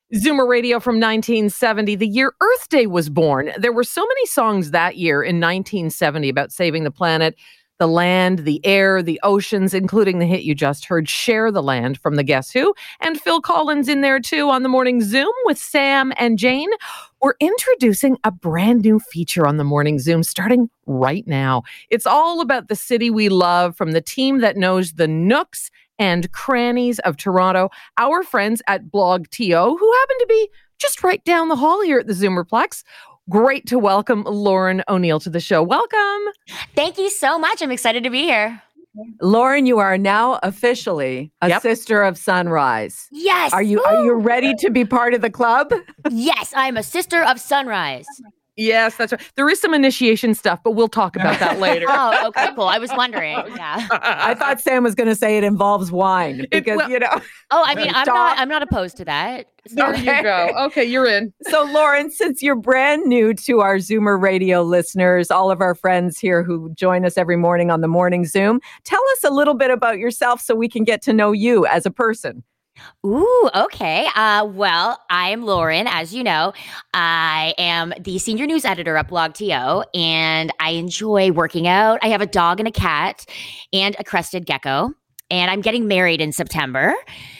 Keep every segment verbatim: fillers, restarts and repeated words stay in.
Zoomer Radio from nineteen seventy, the year Earth Day was born. There were so many songs that year in nineteen seventy about saving the planet, the land, the air, the oceans, including the hit you just heard, Share the Land from the Guess Who. And Phil Collins in there too on the Morning Zoom with Sam and Jane. We're introducing a brand new feature on the Morning Zoom starting right now. It's all about the city we love from the team that knows the nooks and crannies of Toronto, our friends at Blog T O, who happen to be just right down the hall here at the Zoomerplex. Great to welcome Lauren O'Neill to the show. Welcome. Thank you so much. I'm excited to be here. Lauren, you are now officially a Yep. Sister of Sunrise. Yes. Are you are you ready to be part of the club? Yes, I'm a sister of sunrise. Yes, that's right. There is some initiation stuff, but we'll talk about that later. Oh, okay, cool. I was wondering. Yeah. I thought Sam was going to say it involves wine because, well- you know. Oh, I mean, I'm Stop. not. I'm not opposed to that. There you go. Okay, you're in. So, Lauren, since you're brand new to our Zoomer Radio listeners, all of our friends here who join us every morning on the Morning Zoom, tell us a little bit about yourself so we can get to know you as a person. Ooh, okay. Uh, well, I am Lauren, as you know. I am the senior news editor at Blog T O, and I enjoy working out. I have a dog and a cat and a crested gecko, and I'm getting married in September.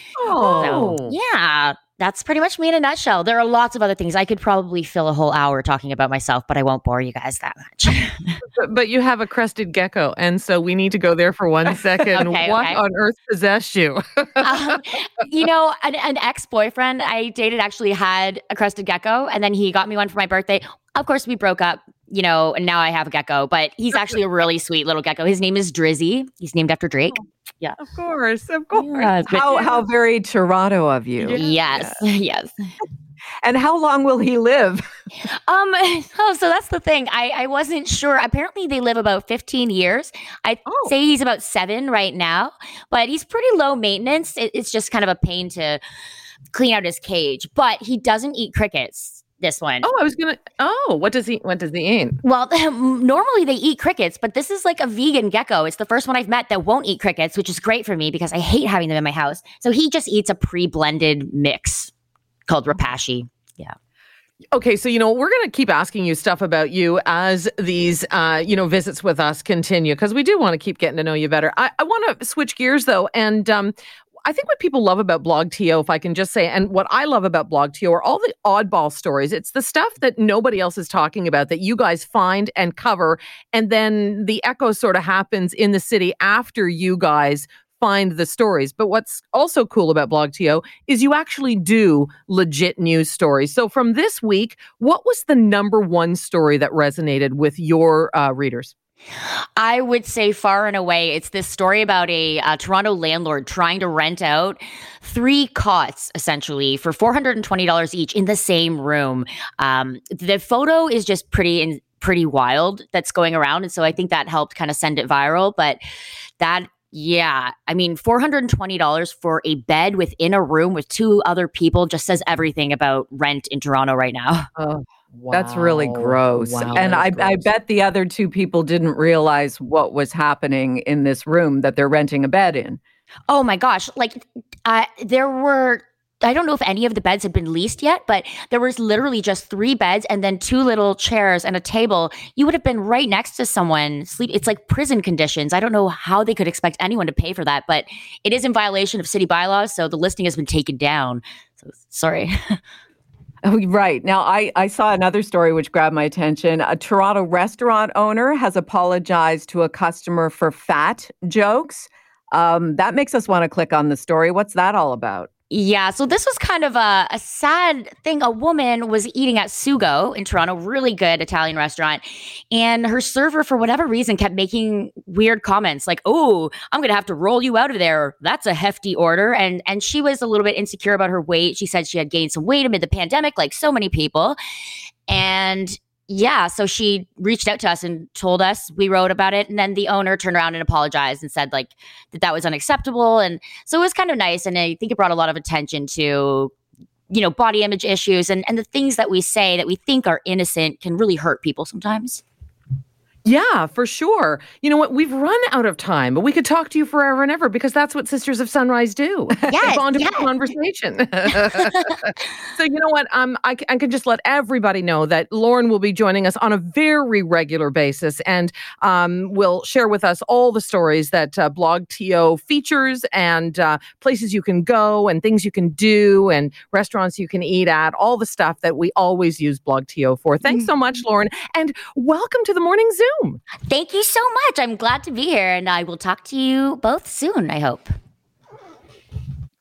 Oh. So, yeah, that's pretty much me in a nutshell. There are lots of other things. I could probably fill a whole hour talking about myself, but I won't bore you guys that much. But, but you have a crested gecko, and so we need to go there for one second. Okay, What okay. on earth possessed you? um, you know, an, an ex-boyfriend I dated actually had a crested gecko, and then he got me one for my birthday. Of course, we broke up, you know, and now I have a gecko, but he's actually a really sweet little gecko. His name is Drizzy. He's named after Drake. Yeah. Of course, of course. Yeah, but- How how very Toronto of you. Yes, yes. And how long will he live? Um. Oh, so that's the thing. I, I wasn't sure. Apparently, they live about fifteen years. I'd Oh. say he's about seven right now, but he's pretty low maintenance. It, it's just kind of a pain to clean out his cage. But he doesn't eat crickets. This one. Oh, I was gonna. Oh, what does he? What does he eat? Well, normally they eat crickets, but this is like a vegan gecko. It's the first one I've met that won't eat crickets, which is great for me because I hate having them in my house. So he just eats a pre-blended mix called Rapashi. Yeah. Okay, so you know we're going to keep asking you stuff about you as these uh, you know visits with us continue because we do want to keep getting to know you better. I, I want to switch gears though, and um, I think what people love about Blog T O, if I can just say, and what I love about Blog T O are all the oddball stories. It's the stuff that nobody else is talking about that you guys find and cover, and then the echo sort of happens in the city after you guys find the stories. But what's also cool about Blog T O is you actually do legit news stories. So from this week, what was the number one story that resonated with your uh, readers? I would say far and away, it's this story about a uh, Toronto landlord trying to rent out three cots, essentially, for four hundred twenty dollars each in the same room. Um, the photo is just pretty in, pretty wild that's going around. And so I think that helped kind of send it viral. But that, yeah, I mean, four hundred twenty dollars for a bed within a room with two other people just says everything about rent in Toronto right now. Oh, That's really wow. gross. Wow, and that I, is I gross. bet the other two people didn't realize what was happening in this room that they're renting a bed in. Oh my gosh. Like, uh, there were, I don't know if any of the beds had been leased yet, but there was literally just three beds and then two little chairs and a table. You would have been right next to someone sleep. It's like prison conditions. I don't know how they could expect anyone to pay for that, but it is in violation of city bylaws. So the listing has been taken down. So sorry. Oh, right. Now, I, I saw another story which grabbed my attention. A Toronto restaurant owner has apologized to a customer for fat jokes. Um, that makes us want to click on the story. What's that all about? Yeah, so this was kind of a, a sad thing. A woman was eating at Sugo in Toronto, really good Italian restaurant, and her server, for whatever reason, kept making weird comments like, "Oh, I'm going to have to roll you out of there. That's a hefty order." And and she was a little bit insecure about her weight. She said she had gained some weight amid the pandemic, like so many people. And yeah, so she reached out to us and told us, we wrote about it. And then the owner turned around and apologized and said like that that was unacceptable. And so it was kind of nice. And I think it brought a lot of attention to, you know, body image issues and, and the things that we say that we think are innocent can really hurt people sometimes. Yeah, for sure. You know what? We've run out of time, but we could talk to you forever and ever because that's what Sisters of Sunrise do. They Yes, bond over yes. conversation. So you know what? Um, I, c- I can just let everybody know that Lauren will be joining us on a very regular basis and um, will share with us all the stories that uh, Blog T O features and uh, places you can go and things you can do and restaurants you can eat at, all the stuff that we always use Blog T O for. Thanks so much, Lauren, and welcome to the Morning Zoom. Thank you so much. I'm glad to be here, and I will talk to you both soon, I hope.